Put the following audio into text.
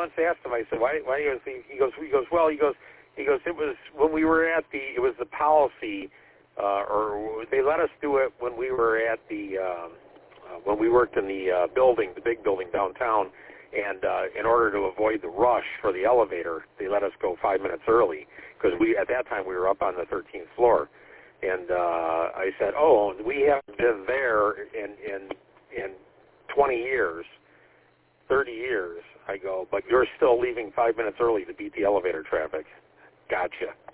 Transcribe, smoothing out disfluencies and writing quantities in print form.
once asked him. I said, "Why?" He goes, "Well, it was when we were at it was the policy, or they let us do it when we were at when we worked in the big building downtown, and in order to avoid the rush for the elevator, they let us go 5 minutes early because at that time we were up on the 13th floor." And I said, "Oh, we haven't been there in 20 years, 30 years." I go, "But you're still leaving 5 minutes early to beat the elevator traffic." Gotcha.